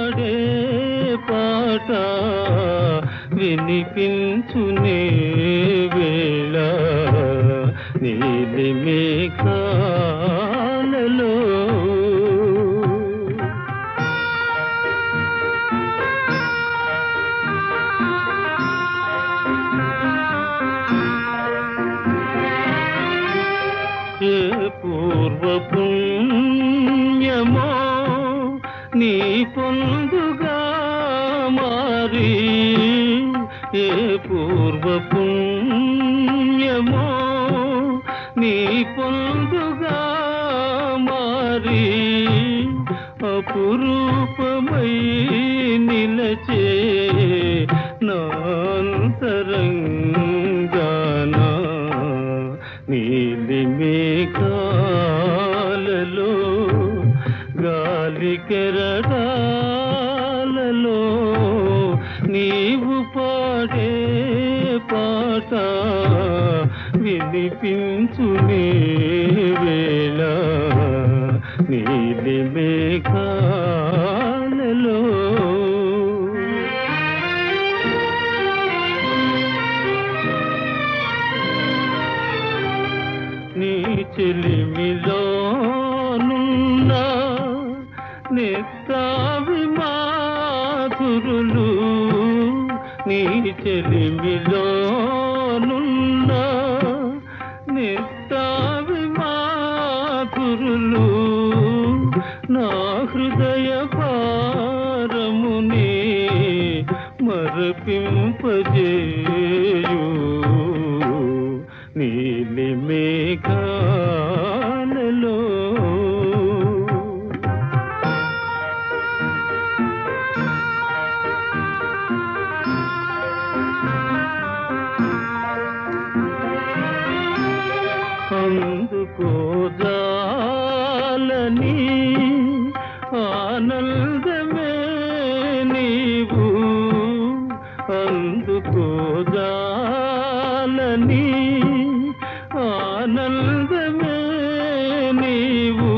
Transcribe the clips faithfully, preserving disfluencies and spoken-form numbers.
పాడే పాట వినిపించునే వేళ నీలి మేఘాలలో ఏ పూర్వ పుణ్యమో నీ పొందుగా మారి ఏ పూర్వ పుణ్యమో నీ పొందుగా మారి అపురూపమై నిలచే నాంతరంగానా నీలి మేఘాలలో గాలి కెరటాలలో నీవు పాడే పాట వినిపించునే వేళ నీలి మేఘాలలో నీ చెలిమిలోనున్న నిత్తావి మాధురులు నీ చెలిమిలోనున్న నిత్తావి మాధురులు నా హృదయ భారముని మరపింపజేయు నీలి మేఘాలలో అందుకోజాలని ఆనందమే నీవు అందుకోజాలని ఆనందమే నీవు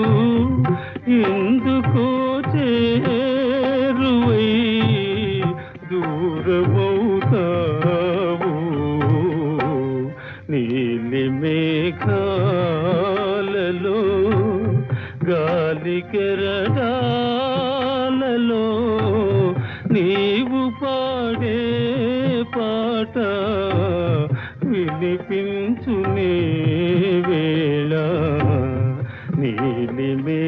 ఎందుకో చేరువై దూరమవుతావు నీలి మేఘాలలో గాలి కెరటాలలో నీవు పాడే పాట వినిపించునే వేళ నీలి